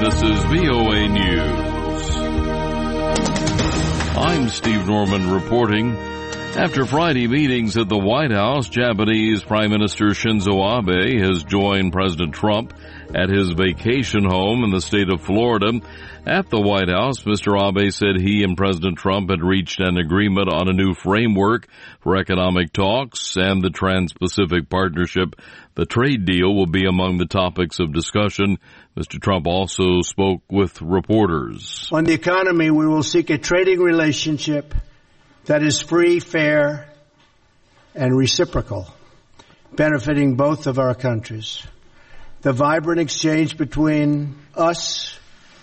This is VOA News. I'm Steve Norman reporting. After Friday meetings at the White House, Japanese Prime Minister Shinzo Abe has joined President Trump at his vacation home in the state of Florida. At the White House, Mr. Abe said he and President Trump had reached an agreement on a new framework for economic talks and the Trans-Pacific Partnership. The trade deal will be among the topics of discussion. Mr. Trump also spoke with reporters. On the economy, we will seek a trading relationship that is free, fair, and reciprocal, benefiting both of our countries. The vibrant exchange between us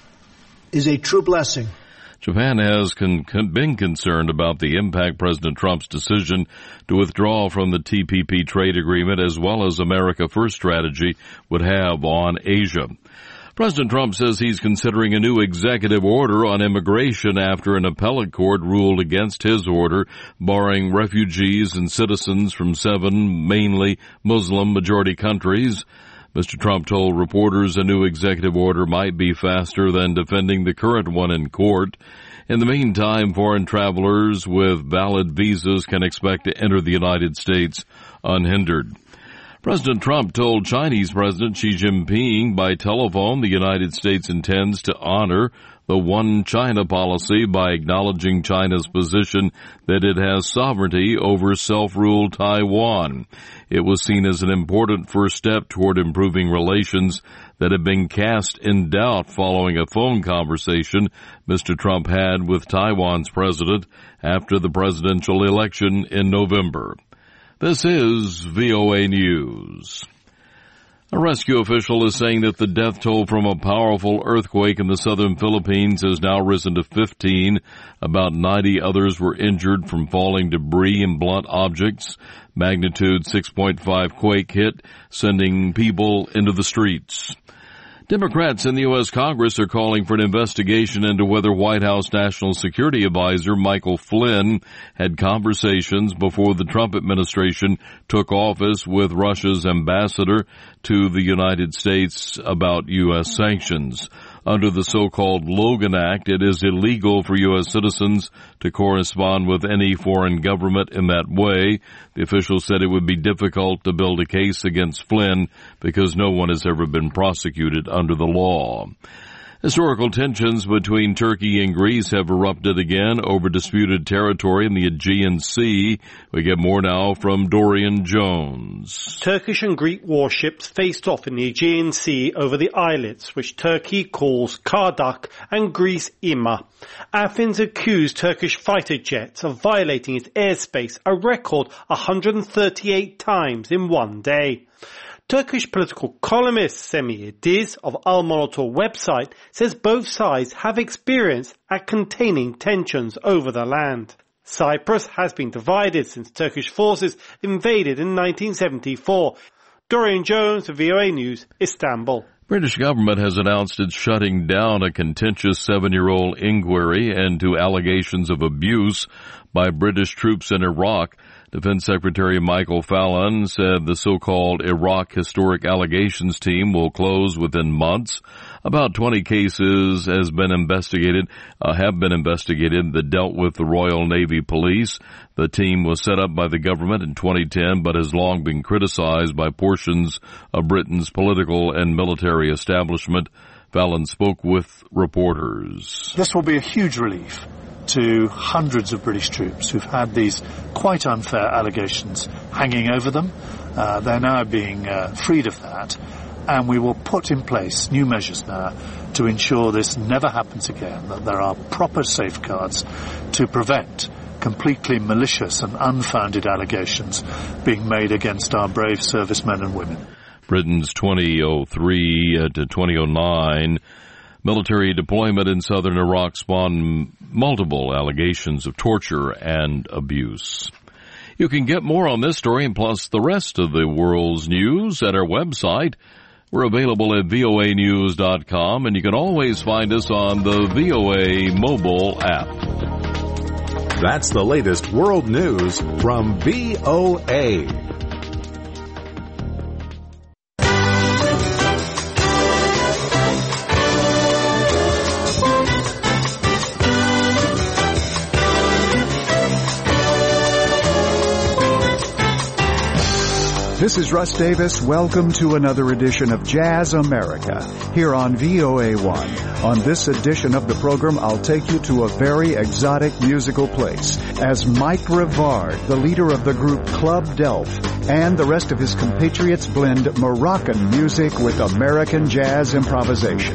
is a true blessing. Japan has been concerned about the impact President Trump's decision to withdraw from the TPP trade agreement as well as America First strategy would have on Asia. President Trump says he's considering a new executive order on immigration after an appellate court ruled against his order, barring refugees and citizens from 7 mainly Muslim-majority countries. Mr. Trump told reporters a new executive order might be faster than defending the current one in court. In the meantime, foreign travelers with valid visas can expect to enter the United States unhindered. President Trump told Chinese President Xi Jinping by telephone the United States intends to honor the One China policy by acknowledging China's position that it has sovereignty over self-ruled Taiwan. It was seen as an important first step toward improving relations that have been cast in doubt following a phone conversation Mr. Trump had with Taiwan's president after the presidential election in November. This is VOA News. A rescue official is saying that the death toll from a powerful earthquake in the southern Philippines has now risen to 15. About 90 others were injured from falling debris and blunt objects. Magnitude 6.5 quake hit, sending people into the streets. Democrats in the U.S. Congress are calling for an investigation into whether White House National Security Advisor Michael Flynn had conversations before the Trump administration took office with Russia's ambassador to the United States about U.S. sanctions. Under the so-called Logan Act, it is illegal for U.S. citizens to correspond with any foreign government in that way. The official said it would be difficult to build a case against Flynn because no one has ever been prosecuted under the law. Historical tensions between Turkey and Greece have erupted again over disputed territory in the Aegean Sea. We get more now from Dorian Jones. Turkish and Greek warships faced off in the Aegean Sea over the islets, which Turkey calls Kardak and Greece Ima. Athens accused Turkish fighter jets of violating its airspace a record 138 times in one day. Turkish political columnist Semih Yediz of Al-Monitor website says both sides have experience at containing tensions over the land. Cyprus has been divided since Turkish forces invaded in 1974. Dorian Jones, VOA News, Istanbul. British government has announced it's shutting down a contentious 7-year-old inquiry into allegations of abuse by British troops in Iraq. Defense Secretary Michael Fallon said the so-called Iraq Historic Allegations Team will close within months. About 20 cases have been investigated that dealt with the Royal Navy Police. The team was set up by the government in 2010, but has long been criticized by portions of Britain's political and military establishment. Fallon spoke with reporters. This will be a huge relief to hundreds of British troops who've had these quite unfair allegations hanging over them. They're now being freed of that, and we will put in place new measures now to ensure this never happens again, that there are proper safeguards to prevent completely malicious and unfounded allegations being made against our brave servicemen and women. Britain's 2003 to 2009 military deployment in southern Iraq spawned multiple allegations of torture and abuse. You can get more on this story and plus the rest of the world's news at our website. We're available at voanews.com, and you can always find us on the VOA mobile app. That's the latest world news from VOA. This is Russ Davis. Welcome to another edition of Jazz America here on VOA1. On this edition of the program, I'll take you to a very exotic musical place as Mike Rivard, the leader of the group Club Delf, and the rest of his compatriots blend Moroccan music with American jazz improvisation.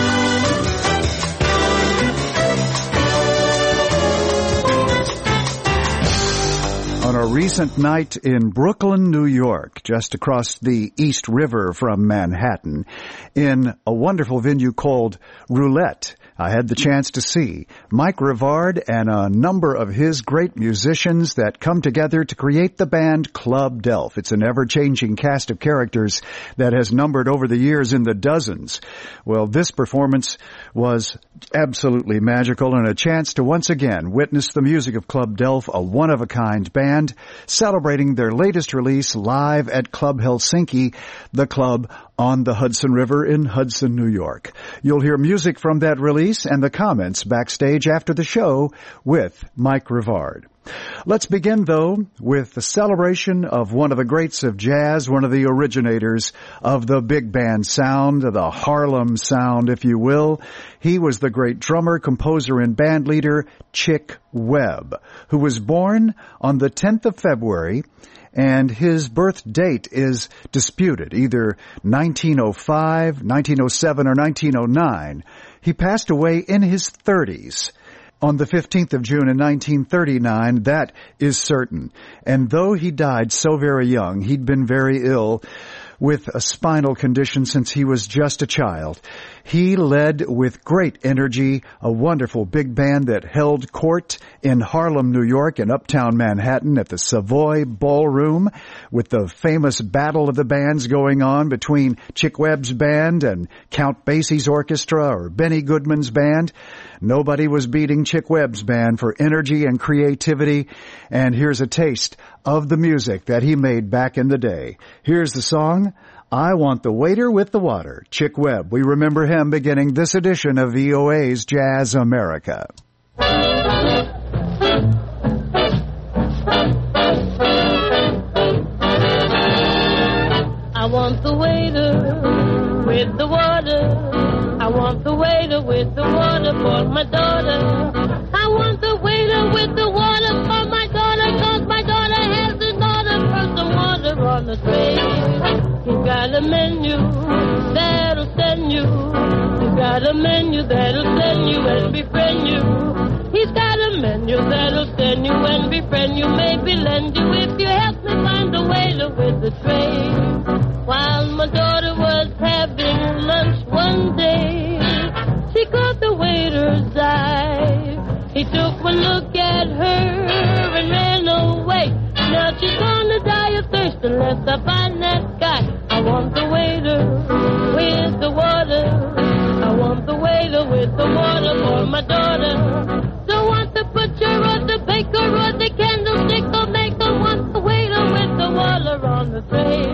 On a recent night in Brooklyn, New York, just across the East River from Manhattan, in a wonderful venue called Roulette, I had the chance to see Mike Rivard and a number of his great musicians that come together to create the band Club Delf. It's an ever-changing cast of characters that has numbered over the years in the dozens. Well, this performance was absolutely magical and a chance to once again witness the music of Club Delf, a one-of-a-kind band celebrating their latest release live at Club Helsinki, the club on the Hudson River in Hudson, New York. You'll hear music from that release and the comments backstage after the show with Mike Rivard. Let's begin, though, with the celebration of one of the greats of jazz, one of the originators of the big band sound, the Harlem sound, if you will. He was the great drummer, composer, and band leader Chick Webb, who was born on the 10th of February, and his birth date is disputed, either 1905, 1907, or 1909. He passed away in his 30s. On the 15th of June in 1939, that is certain. And though he died so very young, he'd been very ill with a spinal condition since he was just a child. He led with great energy a wonderful big band that held court in Harlem, New York, and uptown Manhattan at the Savoy Ballroom, with the famous battle of the bands going on between Chick Webb's band and Count Basie's orchestra or Benny Goodman's band. Nobody was beating Chick Webb's band for energy and creativity, and here's a taste of the music that he made back in the day. Here's the song, I Want the Waiter with the Water, Chick Webb. We remember him beginning this edition of VOA's Jazz America. I want the waiter with the water. I want the waiter with the water for my daughter. I want the waiter with the water for my daughter, 'cause my daughter has an order for some water on the tray. He's got a menu that'll send you. He's got a menu that'll send you and befriend you. He's got a menu that'll send you and befriend you, maybe lend you if you help me find the waiter with the tray. While my daughter was having lunch one day, she caught the waiter's eye. He took one look at her and ran away. Now she's gonna die of thirst unless I find that guy. I want the waiter with the water. I want the waiter with the water for my daughter. Don't want the butcher or the baker or the candlestick or maker. Want the waiter with the water on the tray.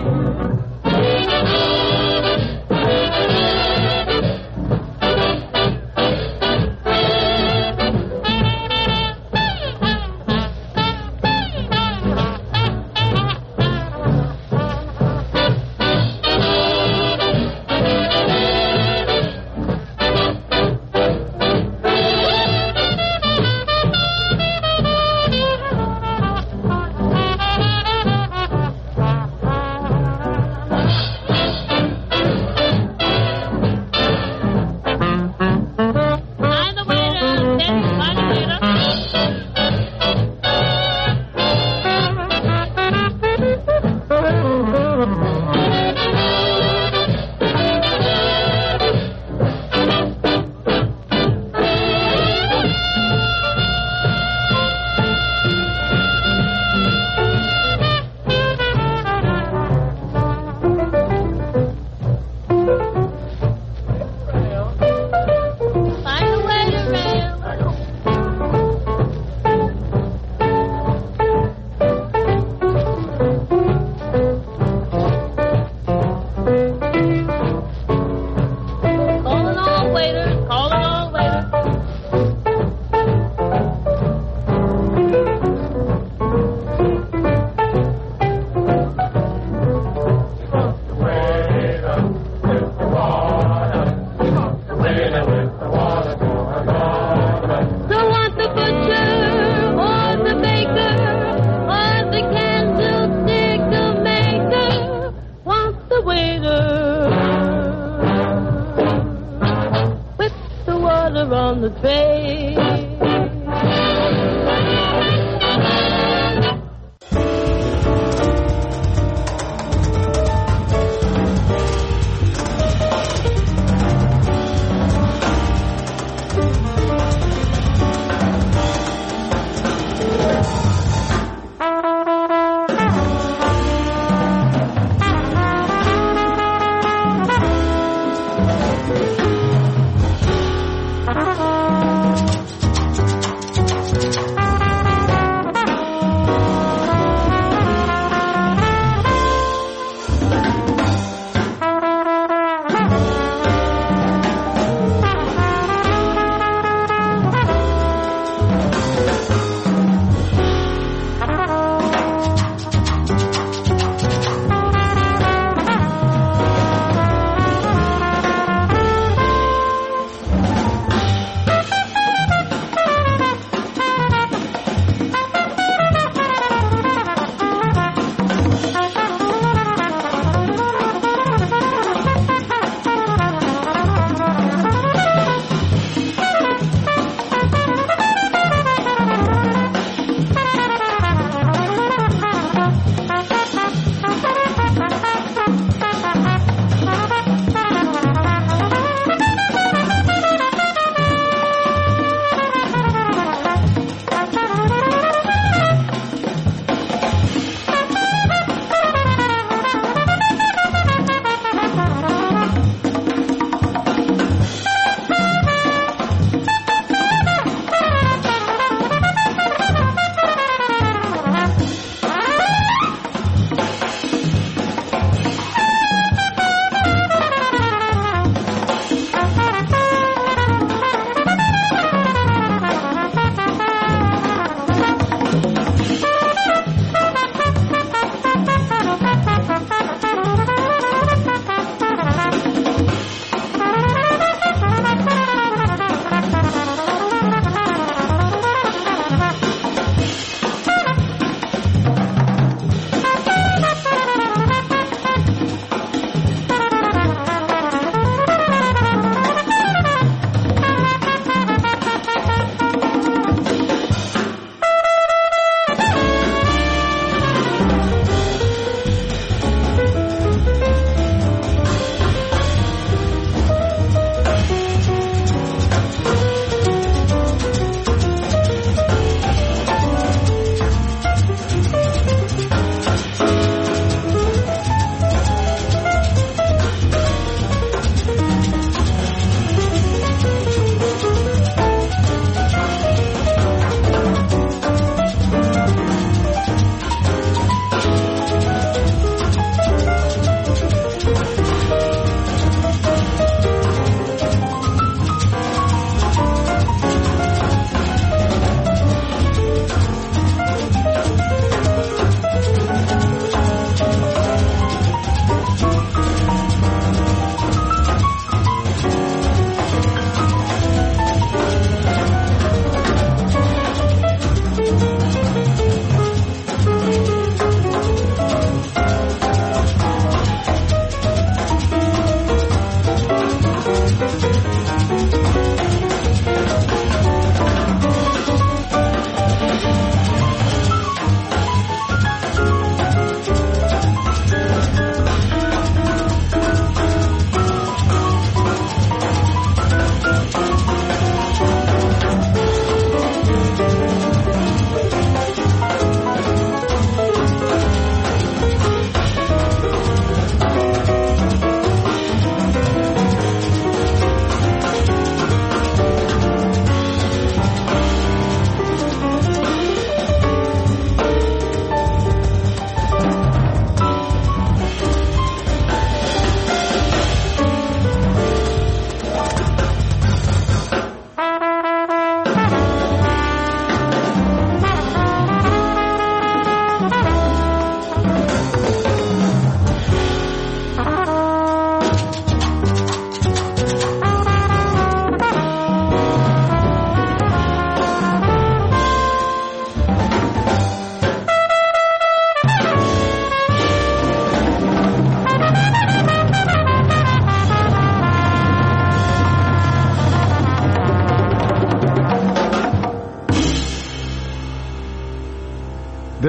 waiter with the water on the tray.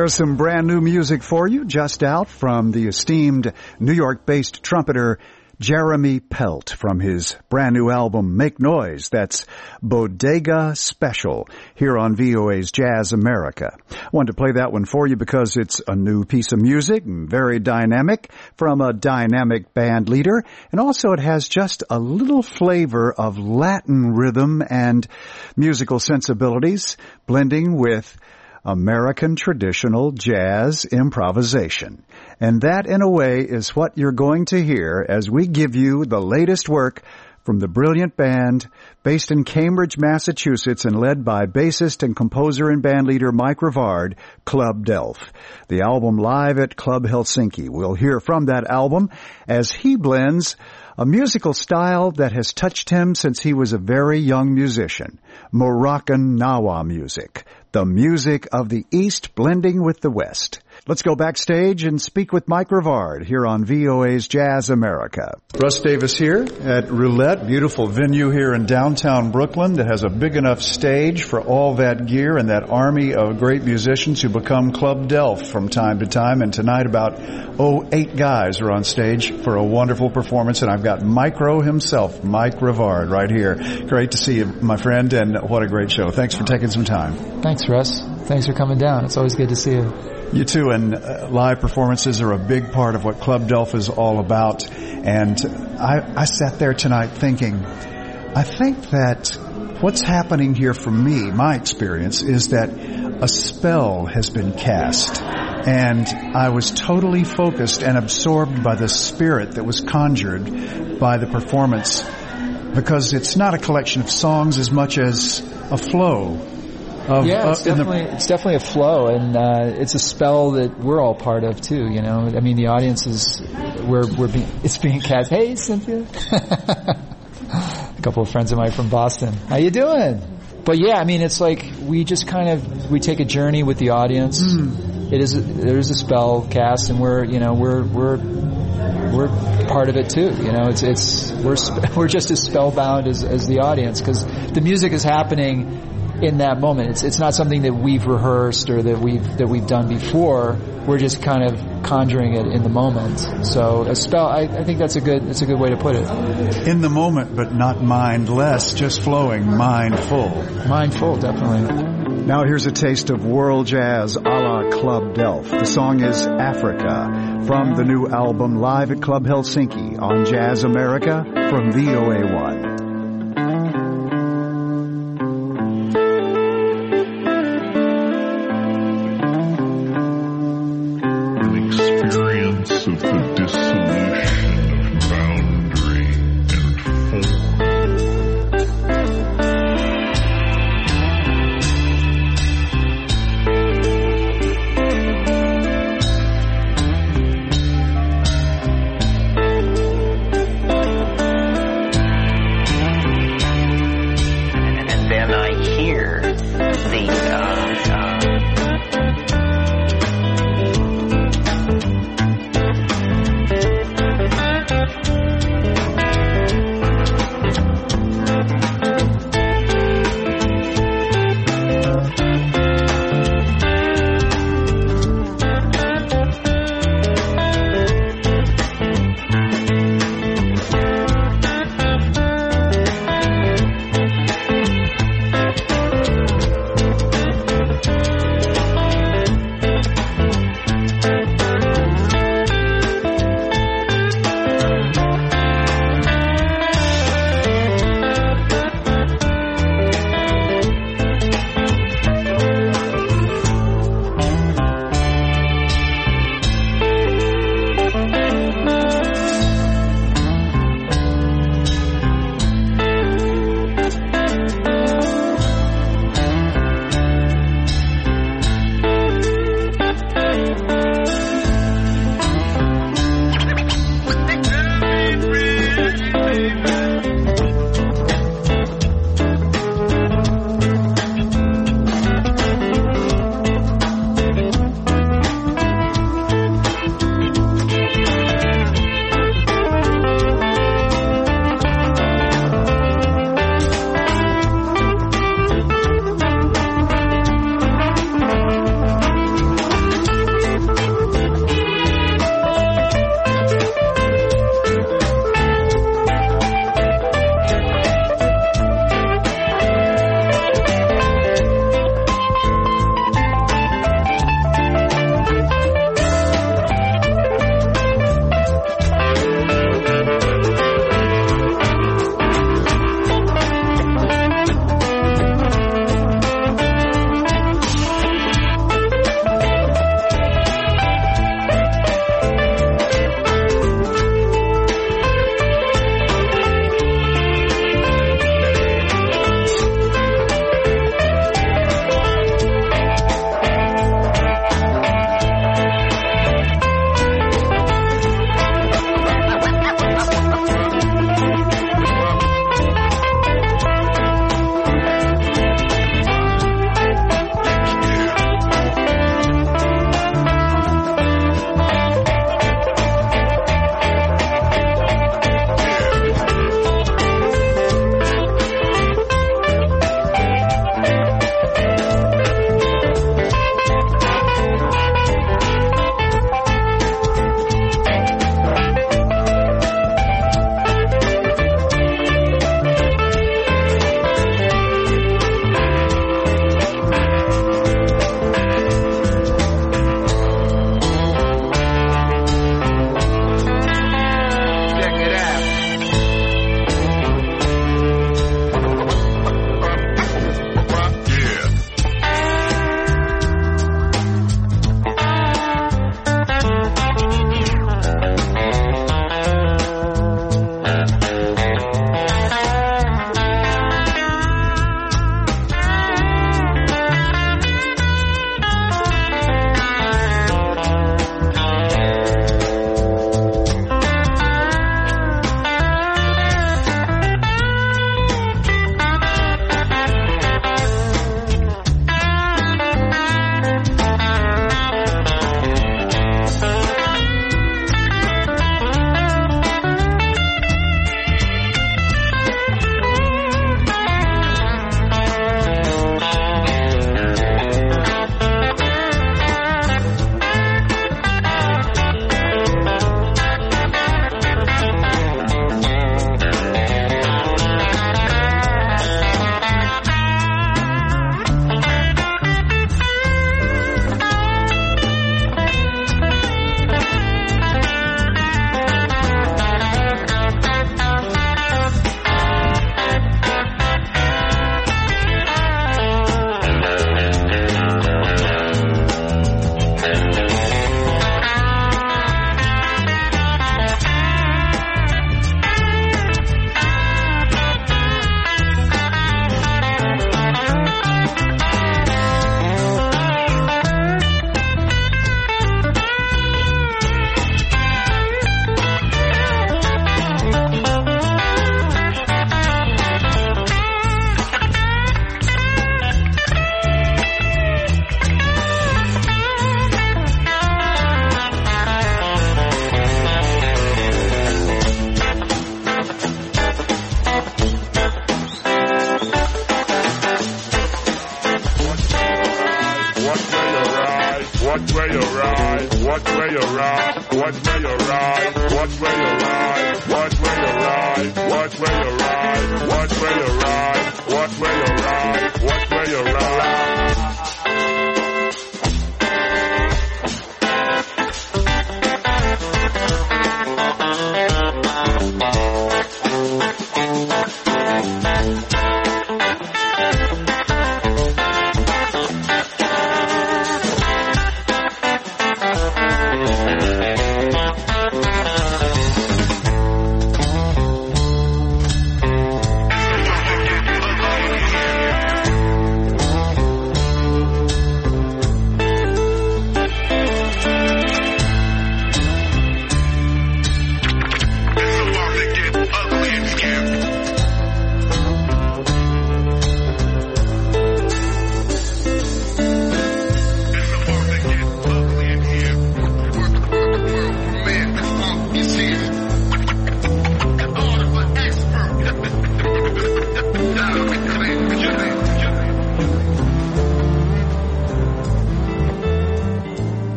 there's some brand new music for you, just out from the esteemed New York-based trumpeter Jeremy Pelt from his brand new album, Make Noise. That's Bodega Special here on VOA's Jazz America. I wanted to play that one for you because it's a new piece of music, very dynamic, from a dynamic band leader. And also it has just a little flavor of Latin rhythm and musical sensibilities, blending with American traditional jazz improvisation. And that, in a way, is what you're going to hear as we give you the latest work from the brilliant band based in Cambridge, Massachusetts, and led by bassist and composer and bandleader Mike Rivard, Club Delph. The album Live at Club Helsinki. We'll hear from that album as he blends a musical style that has touched him since he was a very young musician, Moroccan Nawa music, the music of the East blending with the West. Let's go backstage and speak with Mike Rivard here on VOA's Jazz America. Russ Davis here at Roulette, beautiful venue here in downtown Brooklyn that has a big enough stage for all that gear and that army of great musicians who become Club Delph from time to time. And tonight about 8 guys are on stage for a wonderful performance, and I've got Micro himself, Mike Rivard, right here. Great to see you, my friend, and what a great show. Thanks for taking some time. Thanks, Russ. Thanks for coming down. It's always good to see you. You too, and live performances are a big part of what Club Delph is all about. And I sat there tonight thinking, I think that what's happening here for me, my experience, is that a spell has been cast. And I was totally focused and absorbed by the spirit that was conjured by the performance, because it's not a collection of songs as much as a flow. It's definitely a flow, and it's a spell that we're all part of too. You know, I mean, the audience is it's being cast. Hey, Cynthia, a couple of friends of mine from Boston. How you doing? But yeah, I mean, it's like we just we take a journey with the audience. There's a spell cast, and we're part of it too. You know, we're just as spellbound as the audience, because the music is happening in that moment. It's not something that we've rehearsed or that we've done before. We're just kind of conjuring it in the moment. So a spell, I think that's a good way to put it. In the moment, but not mindless, just flowing, mindful. Mindful, definitely. Now here's a taste of world jazz a la Club Delph. The song is Africa from the new album Live at Club Helsinki on Jazz America from VOA1.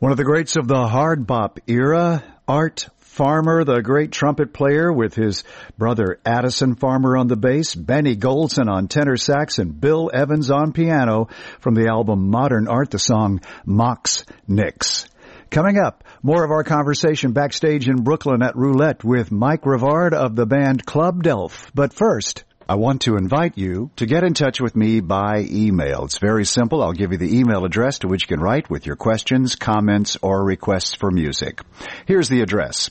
One of the greats of the hard bop era, Art Farmer, the great trumpet player with his brother Addison Farmer on the bass, Benny Golson on tenor sax, and Bill Evans on piano from the album Modern Art, the song Mox Nix. Coming up, more of our conversation backstage in Brooklyn at Roulette with Mike Rivard of the band Club Delph. But first, I want to invite you to get in touch with me by email. It's very simple. I'll give you the email address to which you can write with your questions, comments, or requests for music. Here's the address: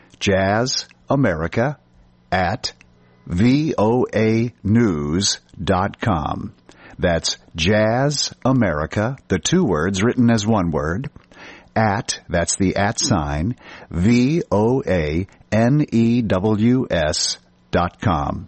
jazzamerica@voanews.com. That's jazzamerica, the two words written as one word, that's the @ sign, VOANEWS.com.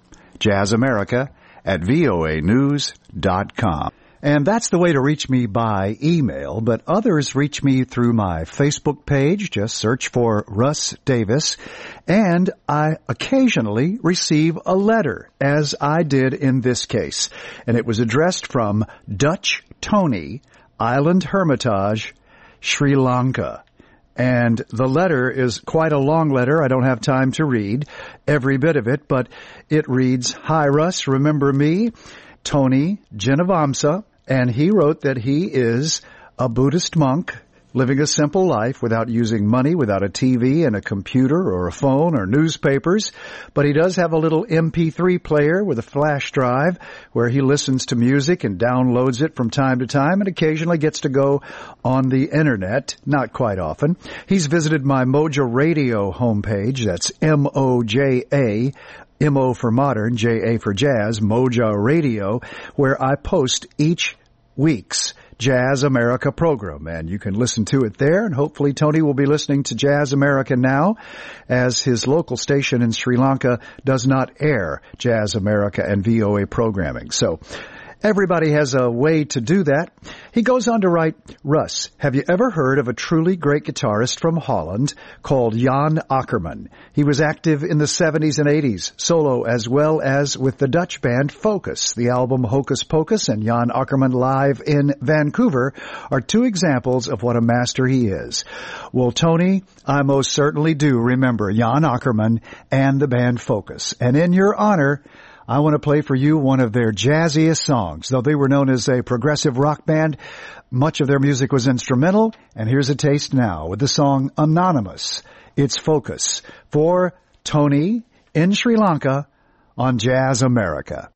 jazzamerica@voanews.com. And that's the way to reach me by email, but others reach me through my Facebook page. Just search for Russ Davis. And I occasionally receive a letter, as I did in this case. And it was addressed from Dutch Tony, Island Hermitage, Sri Lanka. And the letter is quite a long letter. I don't have time to read every bit of it, but it reads, "Hi Russ, remember me? Tony Jinavamsa," and he wrote that he is a Buddhist monk living a simple life without using money, without a TV and a computer or a phone or newspapers. But he does have a little MP3 player with a flash drive where he listens to music and downloads it from time to time and occasionally gets to go on the internet, not quite often. He's visited my Moja Radio homepage, that's MOJA, MO for modern, JA for jazz, Moja Radio, where I post each week's Jazz America program, and you can listen to it there, and hopefully Tony will be listening to Jazz America now, as his local station in Sri Lanka does not air Jazz America and VOA programming. So everybody has a way to do that. He goes on to write, "Russ, have you ever heard of a truly great guitarist from Holland called Jan Akkerman? He was active in the 70s and 80s, solo as well as with the Dutch band Focus. The album Hocus Pocus and Jan Akkerman live in Vancouver are two examples of what a master he is." Well, Tony, I most certainly do remember Jan Akkerman and the band Focus. And in your honor, I want to play for you one of their jazziest songs. Though they were known as a progressive rock band, much of their music was instrumental, and here's a taste now with the song Anonymous. It's Focus for Tony in Sri Lanka on Jazz America.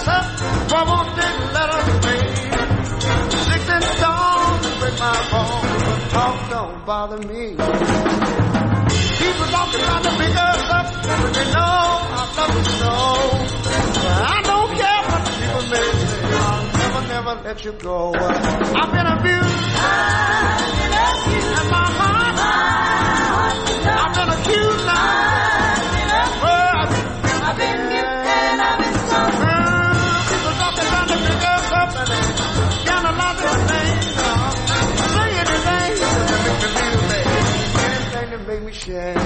up, trouble didn't let us be. Sticks and stones break my bones, but talk don't bother me. People talking about to pick us up, but they know I love you so. I don't care what people may say, I'll never, never let you go. I've been abused, and my heart, I've been accused now. I've been and I've been so. People talking about to pick us up, and they got a lot of things. Say anything that make me feel bad, anything that make me shame.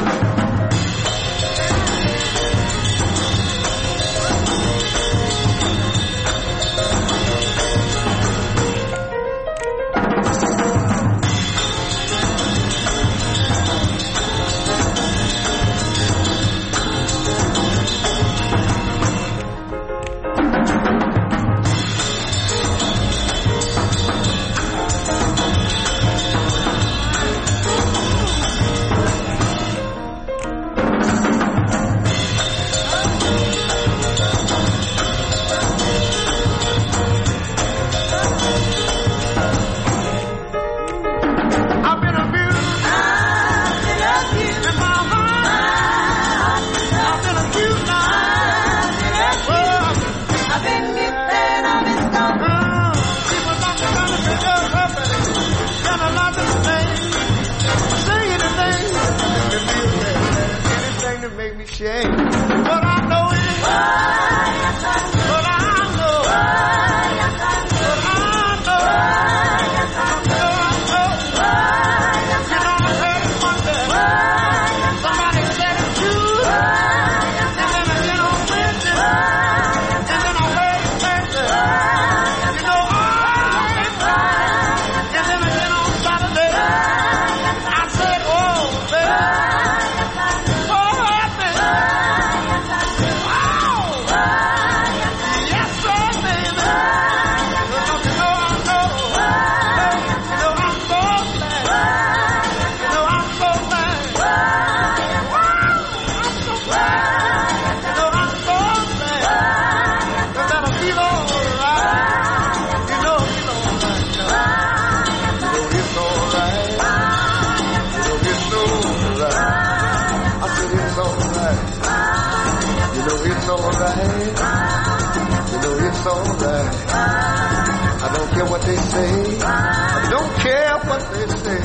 I don't care what they say. I don't care what they say.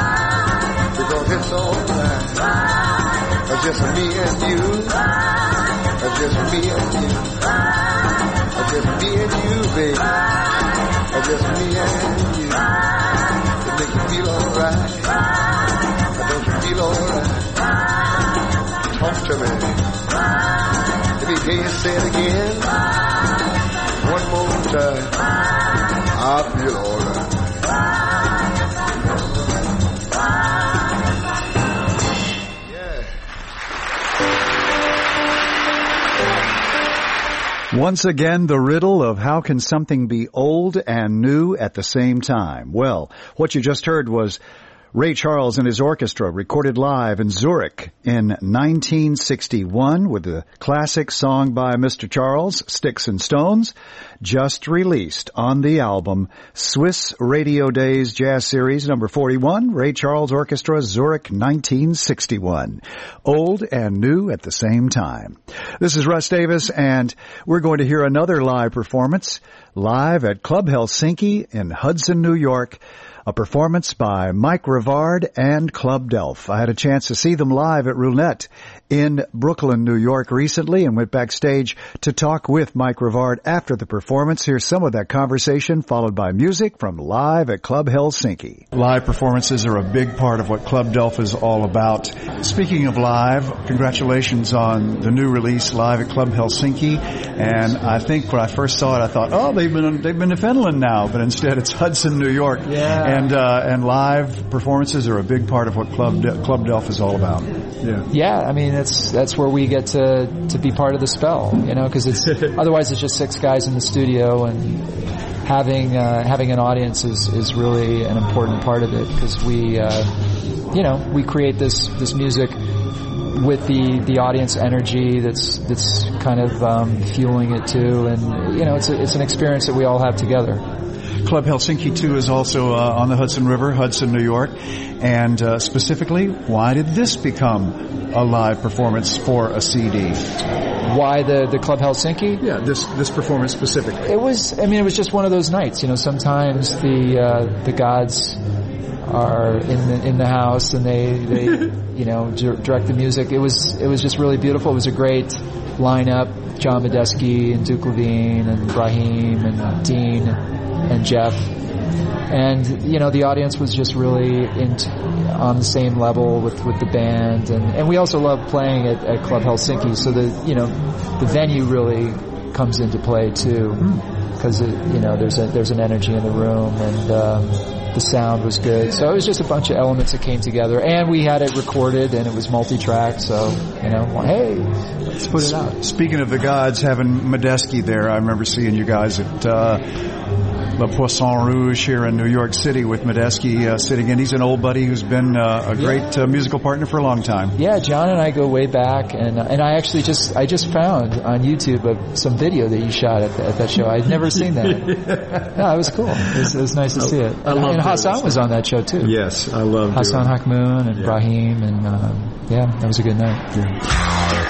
Because it's alright. It's just me and you. It's just me and you. It's just me and you, baby. It's just me and you. It makes you feel alright. Don't you feel alright? Talk to me. Let me hear you say it again. One more time, I feel all right. Yeah. Once again, the riddle of how can something be old and new at the same time? Well, what you just heard was Ray Charles and his orchestra recorded live in Zurich in 1961 with the classic song by Mr. Charles, Sticks and Stones, just released on the album Swiss Radio Days Jazz Series number 41, Ray Charles Orchestra, Zurich, 1961. Old and new at the same time. This is Russ Davis, and we're going to hear another live performance live at Club Helsinki in Hudson, New York. A performance by Mike Rivard and Club Delph. I had a chance to see them live at Roulette in Brooklyn, New York recently and went backstage to talk with Mike Rivard after the performance. Here's some of that conversation followed by music from Live at Club Helsinki. Live performances are a big part of what Club Delph is all about. Speaking of live, congratulations on the new release, Live at Club Helsinki. And I think when I first saw it, I thought, oh, they've been to Finland now, but instead it's Hudson, New York. Yeah. And live performances are a big part of what Club Delph is all about. Yeah. I mean, that's where we get to be part of the spell, you know, because it's otherwise it's just six guys in the studio, and having an audience is really an important part of it, because we create this music with the audience energy that's kind of fueling it too, and it's an experience that we all have together. Club Helsinki 2 is also on the Hudson River, Hudson, New York, and specifically, why did this become a live performance for a CD? Why the Club Helsinki? Yeah, this performance specifically. It was just one of those nights. Sometimes the gods are in the house and they direct the music. It was just really beautiful. It was a great lineup: John Medeski and Duke Levine and Brahim and Dean and Jeff. And the audience was just really on the same level with the band, and we also love playing at Club Helsinki, so the venue really comes into play too, because there's an energy in the room, and the sound was good. So it was just a bunch of elements that came together, and we had it recorded, and it was multi-track. So hey, let's put it out. Speaking of the gods, having Medeski there, I remember seeing you guys at Le Poisson Rouge here in New York City with Medeski sitting in. He's an old buddy who's been a great musical partner for a long time. Yeah, John and I go way back, and I actually just found on YouTube some video that you shot at that show. I'd never seen that. Yeah, it was cool. It was nice to see it. And Hassan was on that show too. Yes, I love Hassan Hakmoon and Brahim, and that was a good night. Yeah.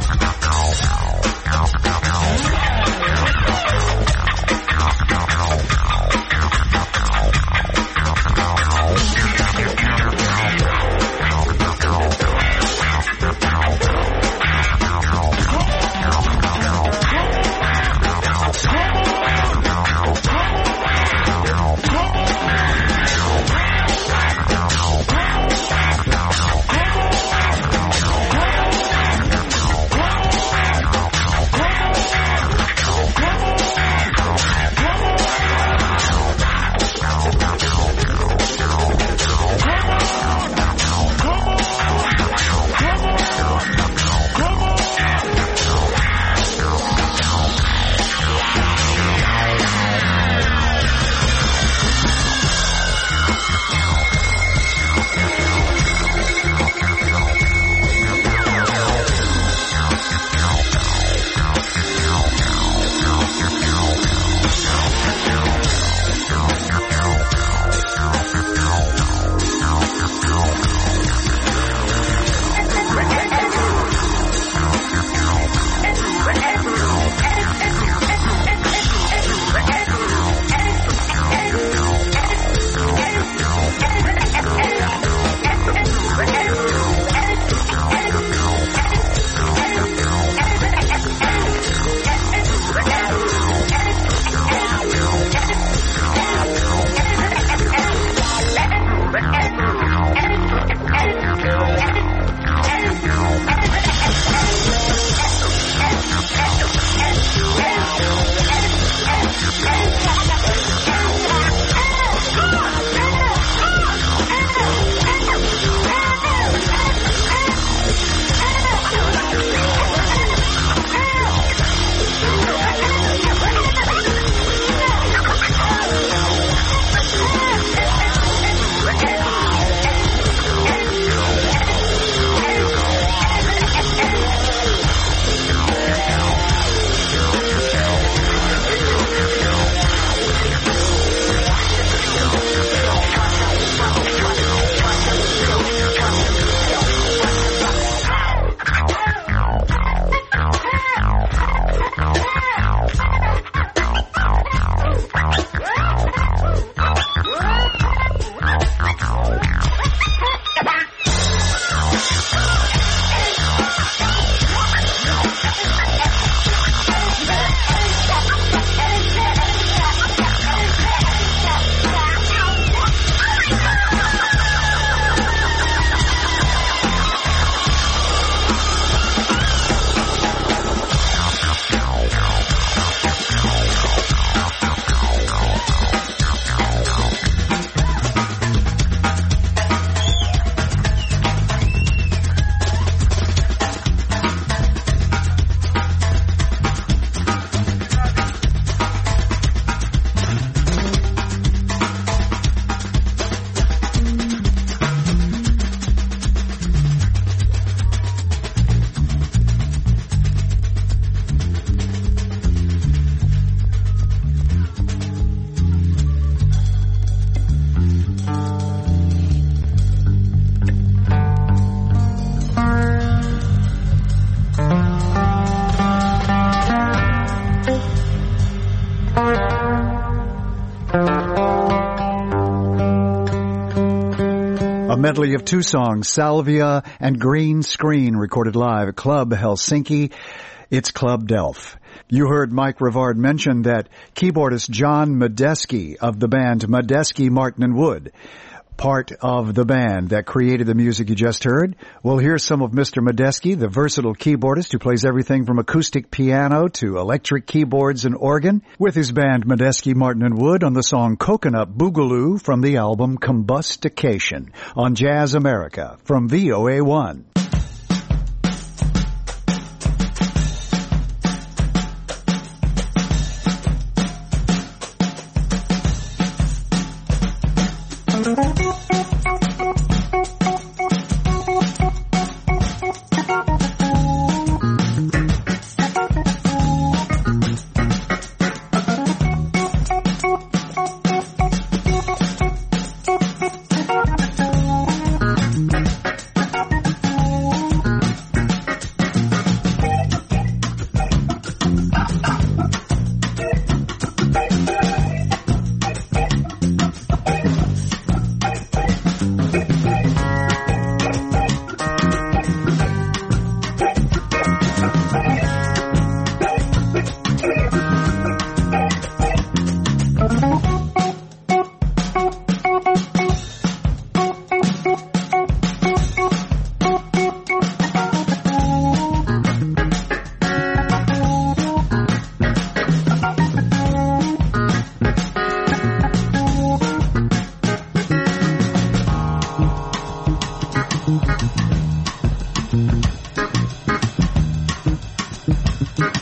A medley of two songs, Salvia and Green Screen, recorded live at Club Helsinki. It's Club Delph. You heard Mike Rivard mention that keyboardist John Medeski of the band Medeski, Martin & Wood, part of the band that created the music you just heard. We'll hear some of Mr. Medeski, the versatile keyboardist who plays everything from acoustic piano to electric keyboards and organ, with his band Medeski, Martin & Wood on the song Coconut Boogaloo from the album Combustication on Jazz America from VOA1.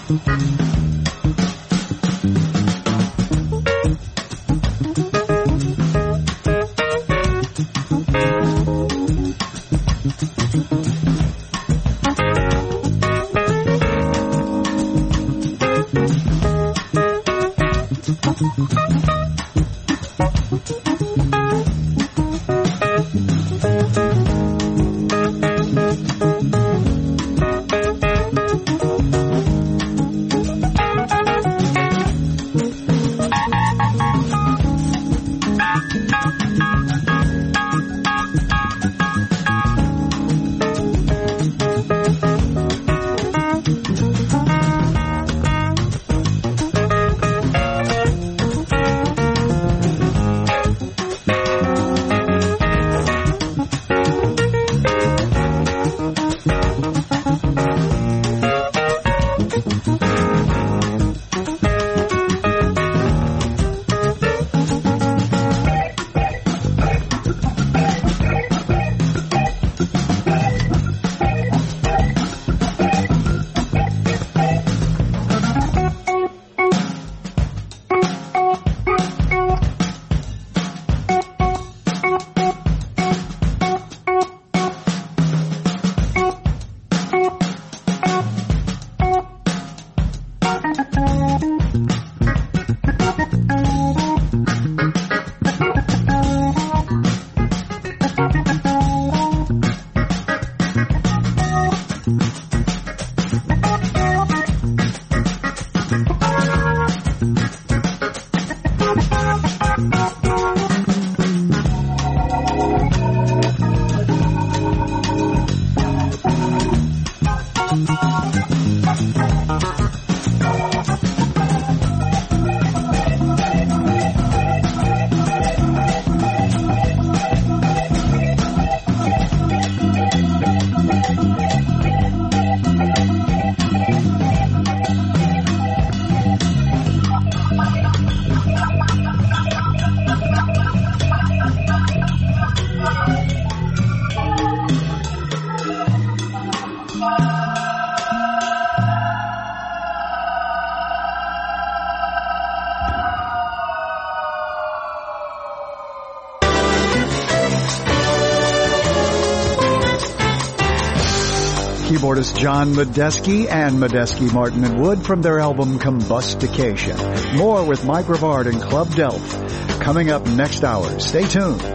Keyboardist John Medeski and Medeski, Martin and Wood from their album Combustication. More with Mike Rivard and Club Delph coming up next hour. Stay tuned.